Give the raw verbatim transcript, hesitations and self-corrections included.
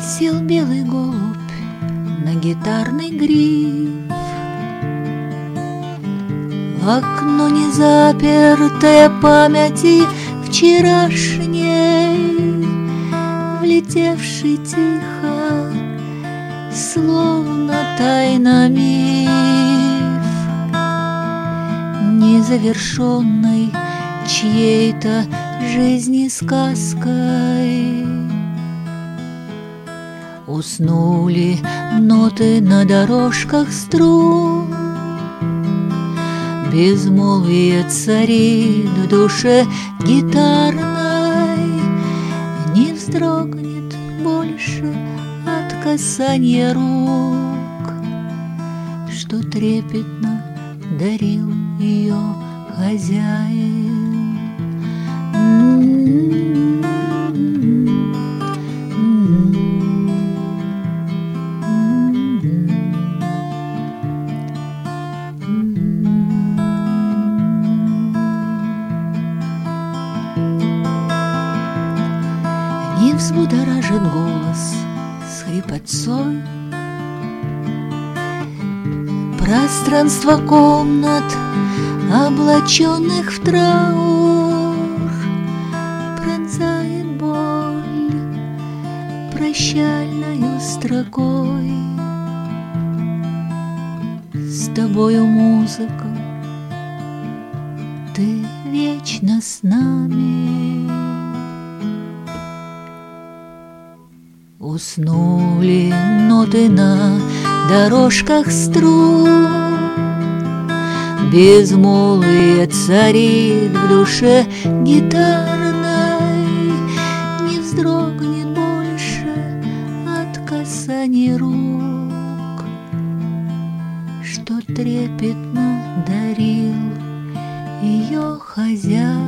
Сел белый голубь на гитарный гриф. В окно незапертое памяти вчерашней, влетевший тихо, словно тайна миф, незавершенной чьей-то жизни сказкой. Уснули ноты на дорожках струн, безмолвие царит в душе гитарной, не вздрогнет больше от касания рук, что трепетно дарил ее хозяин. Не взбудоражит голос с хрипотцой пространство комнат, облаченных в траур, пронзает боль прощальною строкой. С тобою, музыка, ты вечно с нами. Уснули ноты на дорожках струн, безмолвие царит в душе гитарной, не вздрогнет больше от касания рук, что трепетно дарил ее хозяин.